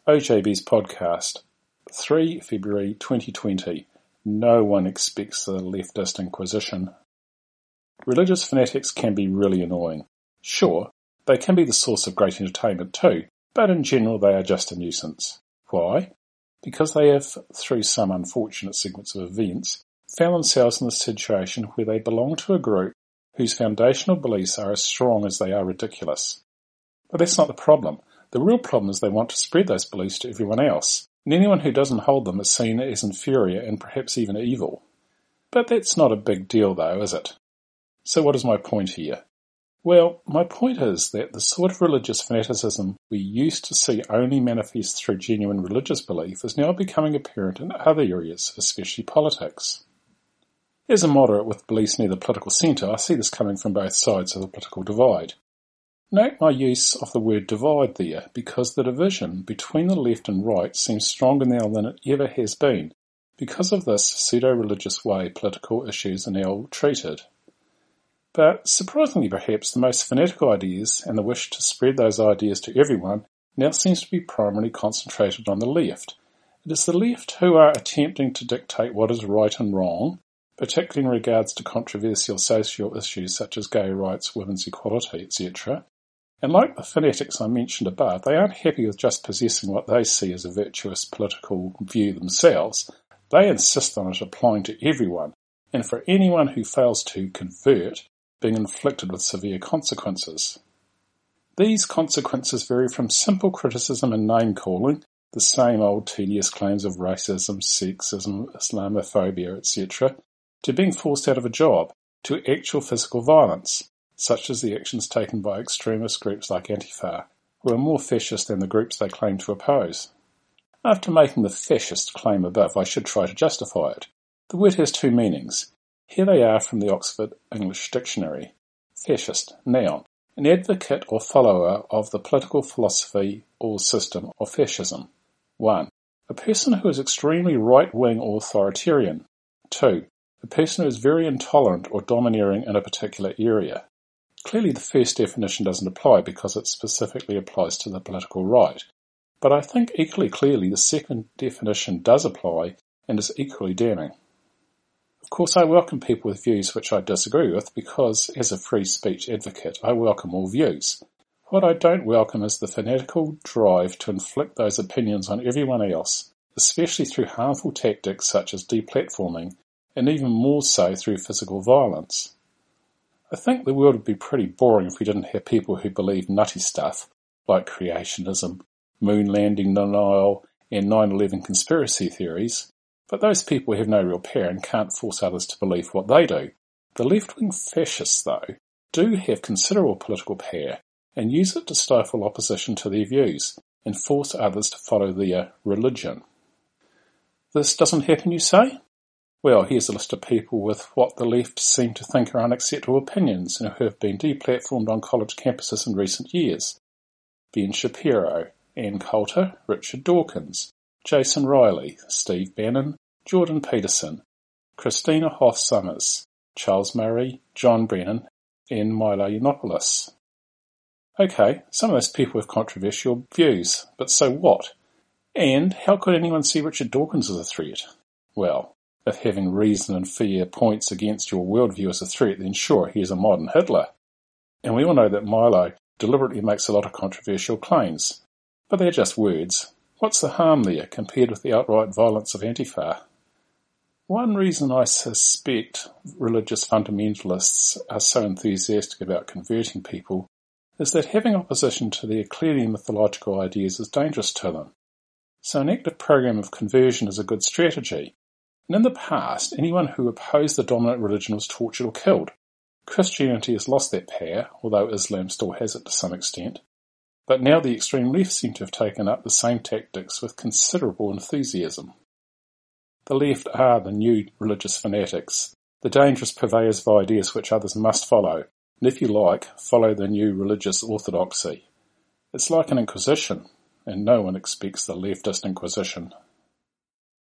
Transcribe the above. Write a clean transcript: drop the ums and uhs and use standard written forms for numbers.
OJB's podcast, 3 February 2020. No one expects the leftist inquisition. Religious fanatics can be really annoying. Sure, they can be the source of great entertainment too, but in general they are just a nuisance. Why? Because they have, through some unfortunate sequence of events, found themselves in a situation where they belong to a group whose foundational beliefs are as strong as they are ridiculous. But that's not the problem. The real problem is they want to spread those beliefs to everyone else, and anyone who doesn't hold them is seen as inferior and perhaps even evil. But that's not a big deal though, is it? So what is my point here? Well, my point is that the sort of religious fanaticism we used to see only manifest through genuine religious belief is now becoming apparent in other areas, especially politics. As a moderate with beliefs near the political centre, I see this coming from both sides of the political divide. Note my use of the word divide there, because the division between the left and right seems stronger now than it ever has been, because of this pseudo-religious way political issues are now treated. But surprisingly perhaps, the most fanatical ideas and the wish to spread those ideas to everyone now seems to be primarily concentrated on the left. It is the left who are attempting to dictate what is right and wrong, particularly in regards to controversial social issues such as gay rights, women's equality, etc. And like the fanatics I mentioned above, they aren't happy with just possessing what they see as a virtuous political view themselves. They insist on it applying to everyone, and for anyone who fails to convert, being inflicted with severe consequences. These consequences vary from simple criticism and name-calling, the same old tedious claims of racism, sexism, Islamophobia, etc., to being forced out of a job, to actual physical violence, such as the actions taken by extremist groups like Antifa, who are more fascist than the groups they claim to oppose. After making the fascist claim above, I should try to justify it. The word has two meanings. Here they are from the Oxford English Dictionary. Fascist, noun, an advocate or follower of the political philosophy or system of fascism. 1. A person who is extremely right-wing or authoritarian. 2. A person who is very intolerant or domineering in a particular area. Clearly the first definition doesn't apply because it specifically applies to the political right, but I think equally clearly the second definition does apply and is equally damning. Of course I welcome people with views which I disagree with because, as a free speech advocate, I welcome all views. What I don't welcome is the fanatical drive to inflict those opinions on everyone else, especially through harmful tactics such as deplatforming, and even more so through physical violence. I think the world would be pretty boring if we didn't have people who believe nutty stuff, like creationism, moon landing denial, and 9/11 conspiracy theories, but those people have no real power and can't force others to believe what they do. The left-wing fascists, though, do have considerable political power and use it to stifle opposition to their views and force others to follow their religion. This doesn't happen, you say? Well, here's a list of people with what the left seem to think are unacceptable opinions and who have been deplatformed on college campuses in recent years. Ben Shapiro, Ann Coulter, Richard Dawkins, Jason Riley, Steve Bannon, Jordan Peterson, Christina Hoff Sommers, Charles Murray, John Brennan, and Milo Yiannopoulos. Okay, some of those people have controversial views, but so what? And how could anyone see Richard Dawkins as a threat? Well, if having reason and fear points against your worldview as a threat, then sure, he is a modern Hitler. And we all know that Milo deliberately makes a lot of controversial claims. But they're just words. What's the harm there compared with the outright violence of Antifa? One reason I suspect religious fundamentalists are so enthusiastic about converting people is that having opposition to their clearly mythological ideas is dangerous to them. So an active program of conversion is a good strategy. And in the past, anyone who opposed the dominant religion was tortured or killed. Christianity has lost that power, although Islam still has it to some extent. But now the extreme left seem to have taken up the same tactics with considerable enthusiasm. The left are the new religious fanatics, the dangerous purveyors of ideas which others must follow, and if you like, follow the new religious orthodoxy. It's like an inquisition, and no one expects the leftist inquisition.